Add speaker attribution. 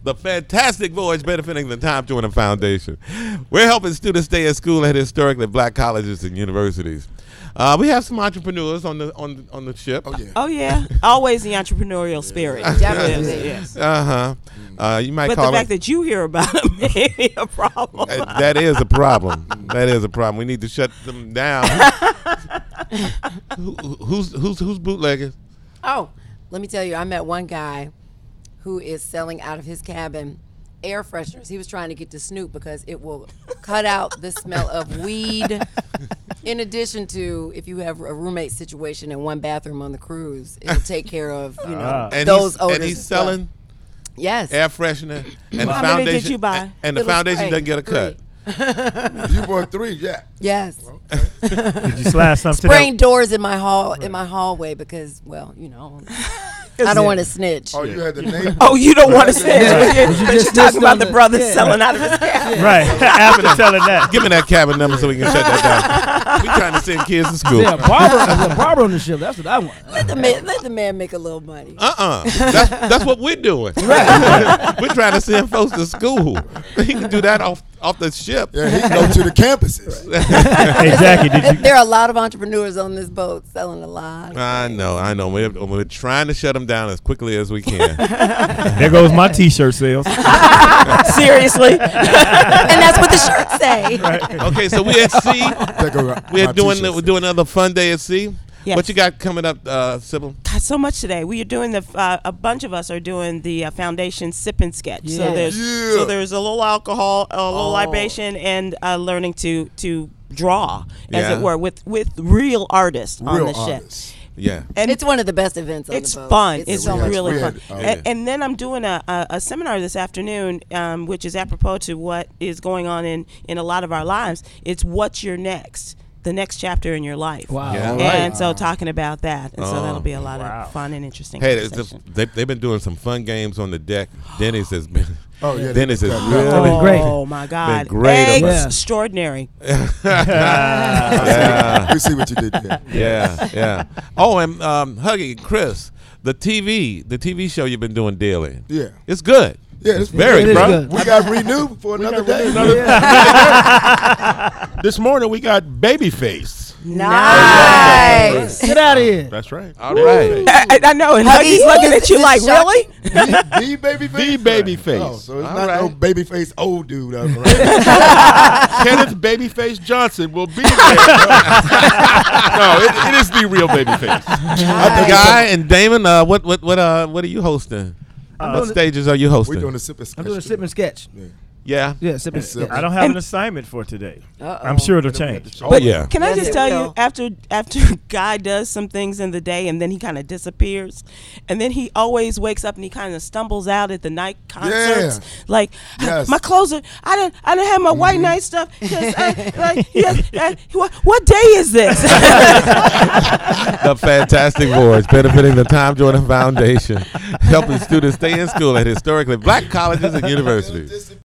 Speaker 1: The fantastic voyage benefiting the Tom Joyner Foundation. We're helping students stay at school at historically black colleges and universities. We have some entrepreneurs on the ship.
Speaker 2: Oh yeah.
Speaker 3: Oh yeah, always the entrepreneurial spirit.
Speaker 4: Definitely.
Speaker 3: Yes.
Speaker 1: You might
Speaker 3: But
Speaker 1: call
Speaker 3: the fact that you hear about it may be a problem.
Speaker 1: that is a problem. That is a problem. We need to shut them down. Who's bootlegging?
Speaker 4: Oh, let me tell you, I met one guy who is selling out of his cabin air fresheners. He was trying to get to Snoop because it will cut out the smell of weed. In addition to, if you have a roommate situation in one bathroom on the cruise, it'll take care of those odors.
Speaker 1: And he's selling
Speaker 4: yes
Speaker 1: air freshener. And
Speaker 3: How many did you buy?
Speaker 1: And the foundation doesn't get a cut.
Speaker 2: You bought 3, yeah.
Speaker 4: Yes.
Speaker 5: Did you slash something?
Speaker 4: Spraying doors in my hallway because, well, I don't want to snitch.
Speaker 2: Oh, you had the name.
Speaker 3: Oh, you don't want to say it, but you're
Speaker 6: just
Speaker 3: talking about
Speaker 6: missed
Speaker 3: the brother
Speaker 6: yeah.
Speaker 3: selling out of his cabin.
Speaker 5: Right. After telling that.
Speaker 1: Give me that cabin number so we can shut that down. We trying to send kids to school.
Speaker 6: Yeah, barber on the ship. That's what I want.
Speaker 4: Let the man make a little money.
Speaker 1: That's what we're doing. We're trying to send folks to school. He can do that off the ship.
Speaker 2: Yeah, he can go to the campuses.
Speaker 5: Exactly. Did you?
Speaker 4: There are a lot of entrepreneurs on this boat selling a lot.
Speaker 1: I know. We're trying to shut them down as quickly as we can.
Speaker 5: There goes my T-shirt sales.
Speaker 3: Seriously.
Speaker 4: And that's what the shirts say.
Speaker 1: Okay, so we at sea. We're doing another fun day at sea.
Speaker 3: Yes.
Speaker 1: What you got coming up, Sybil?
Speaker 3: God, so much today. We are doing a bunch of us are doing the foundation sip and sketch.
Speaker 6: Yeah.
Speaker 3: So there's a little alcohol, a little libation, and learning to draw, as it were, with real artists on the ship.
Speaker 1: Yeah.
Speaker 3: And
Speaker 4: It's one of the best events on
Speaker 3: it's
Speaker 4: the boat.
Speaker 3: fun. It's really
Speaker 2: we
Speaker 3: fun. And then I'm doing a seminar this afternoon, which is apropos to what is going on in a lot of our lives. It's what's your next. The next chapter in your life.
Speaker 6: Wow.
Speaker 1: Yeah.
Speaker 3: And so talking about that. And so that'll be a lot of fun and interesting.
Speaker 1: Hey,
Speaker 3: conversation.
Speaker 1: they've been doing some fun games on the deck. Dennis has been.
Speaker 2: Oh yeah.
Speaker 1: Dennis has
Speaker 6: been
Speaker 1: really
Speaker 6: great.
Speaker 3: Oh my God.
Speaker 1: Been great.
Speaker 3: Extraordinary.
Speaker 1: Yeah.
Speaker 2: We see what you did there.
Speaker 1: Yeah. Oh, and Huggy, Chris, the TV show you've been doing daily.
Speaker 2: Yeah.
Speaker 1: It's good.
Speaker 2: Yeah, it's
Speaker 1: Very,
Speaker 6: it is
Speaker 1: bro.
Speaker 6: good.
Speaker 2: We got renewed for another day.
Speaker 7: This morning we got Babyface.
Speaker 3: Nice.
Speaker 6: Get out of here.
Speaker 7: That's right.
Speaker 1: All right.
Speaker 3: I know. And Huggy's looking at you like, really?
Speaker 2: The Babyface?
Speaker 7: The Babyface.
Speaker 2: Oh, so it's
Speaker 1: All
Speaker 2: not
Speaker 1: right.
Speaker 2: no Babyface old dude out there.
Speaker 7: Kenneth Babyface Johnson will be there. No, it is the real Babyface.
Speaker 1: Guy and Damon, what are you hosting? What stages are you
Speaker 2: We're
Speaker 1: hosting?
Speaker 2: doing a sip and sketch.
Speaker 6: I'm doing a sip and sketch.
Speaker 1: Yeah.
Speaker 6: Yeah, sip and sketch.
Speaker 5: I don't have an assignment for today. I'm sure it'll change.
Speaker 1: Oh yeah.
Speaker 3: Can I
Speaker 4: Yes,
Speaker 3: just
Speaker 4: it
Speaker 3: tell
Speaker 4: will.
Speaker 3: you, after Guy does some things in the day and then he kind of disappears, and then he always wakes up and he kind of stumbles out at the night concerts, like
Speaker 2: Yes.
Speaker 3: my clothes are. I didn't have my white night stuff. What day is this?
Speaker 1: The fantastic voyage benefiting the Tom Joyner Foundation, helping students stay in school at historically black colleges and universities.